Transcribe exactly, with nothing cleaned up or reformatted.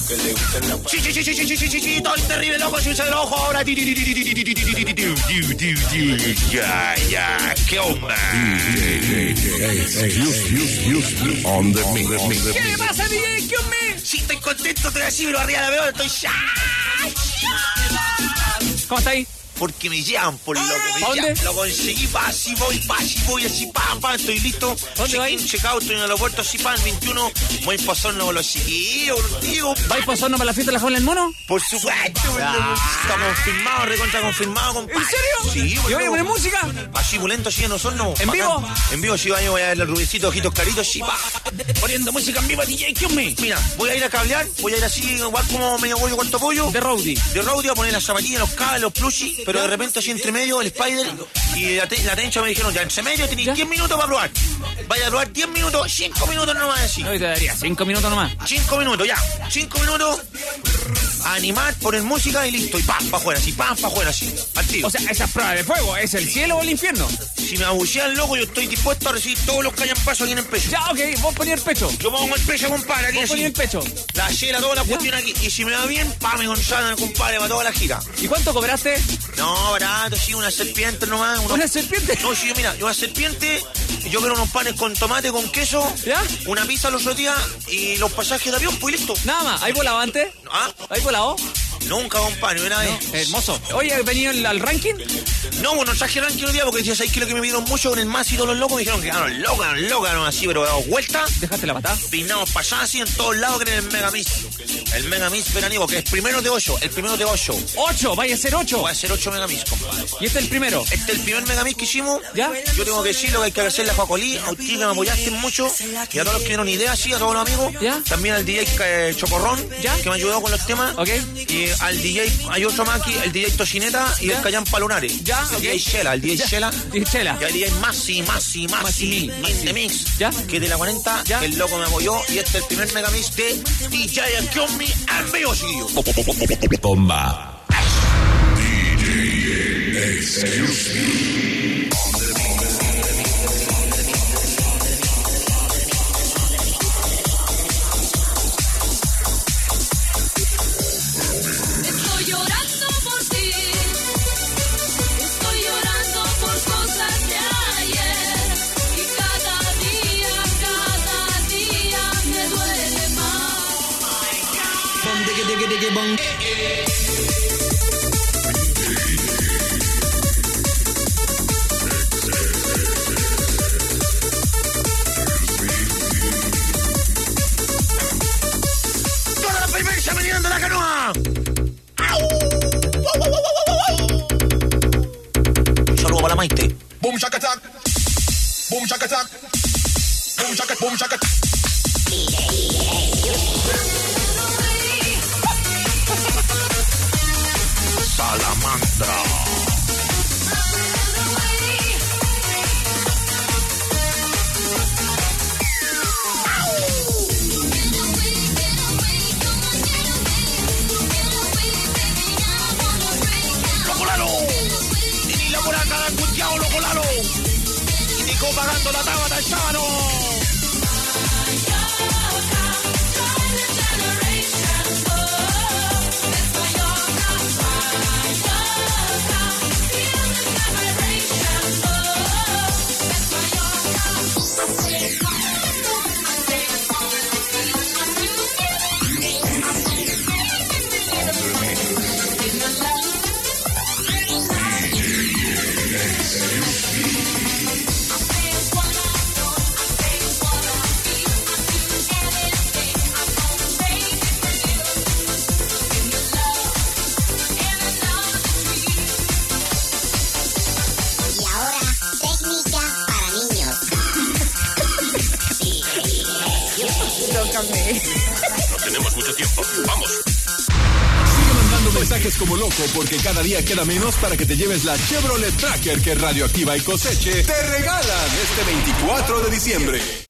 que le gusta la... Sí, sí, sí, sí, sí, sí, sí, sí, sí, todo el terrible loco, si se el ojo ahora. Ya, ya, qué onda. On the mix. ¿Qué le pasa, D J? ¿Qué onda? Sí, estoy contento, estoy así, pero arriba la veo, estoy ya. ¿Cómo está ahí? Porque me llaman por loco. Me ¿Dónde? llaman, lo conseguí, pa, así voy, pa, así voy, así, pam, pam, estoy listo. ¿Dónde vais? Checado, estoy en el aeropuerto, así, pam, veintiuno. Voy a pasarnos con los chiquillos, digo. ¿Vais pasando para la fiesta de la jaula del mono? Por supuesto, Ah. está confirmado, recontra confirmado, compadre. ¿En serio? Sí, ¿Y voy a poner música? Así, pulento, así, no son, no. ¿En vivo? En vivo, sí, voy a ver los rubicitos, ojitos claritos, sí, pa. Poniendo música en vivo, D J. ¿Qué onda? Mira, voy a ir a cablear, voy a ir así, igual como medio bollo, cuarto pollo. De roadie. De roadie, a poner las zapatillas, los cables, los plushis, pero de repente así entre medio, el Spider y la, te la tencha me dijeron, ya entre medio tenéis diez minutos para probar. Vaya a probar diez minutos, cinco minutos nomás así. No, te daría cinco minutos nomás. cinco minutos, ya. cinco minutos. A animar, poner música y listo. Y pam, pa' afuera, así, pam, pa' afuera, así. Al tiro. O sea, esa prueba de fuego, ¿es el cielo o el infierno? Si me abuchean, loco, yo estoy dispuesto a recibir todos los callanpazos aquí en el pecho. Ya, ok, vos poní el pecho. Yo pongo el pecho, compadre, aquí Vos así. poní el pecho. La chela, toda la cuestión aquí. Y si me va bien, pa, me Gonzalo, compadre, para toda la gira. ¿Y cuánto cobraste? No, barato, sí, una serpiente nomás. Unos... ¿Una serpiente? No, sí, mira, yo una serpiente, yo quiero unos panes con tomate, con queso, ¿Ya? una pizza los otros días y los pasajes de avión, pues listo. Nada más. ¿Hay volado antes? ¿Ah? ¿Hay volado? Nunca, compadre, una vez. No, hermoso. Oye, ¿has venido al, al ranking? No, bueno, traje ranking hoy día porque decía, ¿sabes qué? Lo que me pidieron mucho con el más y todos los locos me dijeron que ganaron locos, ganaron locos, ganaron así, pero dado vuelta. ¿Dejaste la patada? Peinamos para allá así en todos lados que en el Megamix. El Megamix veraniego, que es primero de ocho, el primero de ocho. ¡Ocho! ¡Vaya a ser ocho! Voy a hacer ocho Megamix, compadre. ¿Y este es el primero? Este es el primer Megamix que hicimos. ¿Ya? Yo tengo que decirlo que hay que agradecerle a Joacolí, a ti que me apoyaste mucho, y a todos los que dieron ideas, sí, a todos los amigos. ¿Ya? También al D J eh, Chocorrón, ¿Ya? que me ayudó con los temas. Ok. Y al D J, hay otro más aquí, el D J Tocineta y ¿Ya? el Callan Palunares. ¿Ya? El Ok. D J Shela, el D J Ya. Shela. D J Shela. Y el D J Masi, Masi, Masi, Masi, in the mix. ¿Ya? Que de la cuarenta, ¿Ya? que el loco me apoyó. Y este es el primer Megamix de D J Akiomi al vivo, chiquillo. Bomba. Estoy llorando por ti, estoy llorando por cosas de ayer y cada día, cada día me duele ¡Toda la perversa meneando la canoa! Un saludo para la Maite. Boom shaka attack. Boom shaka attack. Boom shaka boom shaka. Salamandra. ¡Loco Lalo! Y ni la muraca la han cuiteado, loco Lalo. Y Nico pagando la tabata al sábado. Y ahora, técnica para niños. No tenemos mucho tiempo. Vamos. Sigue mandando mensajes como loco porque cada día queda menos para que te lleves la Chevrolet Tracker que Radioactiva y Coseche te regalan este veinticuatro de diciembre.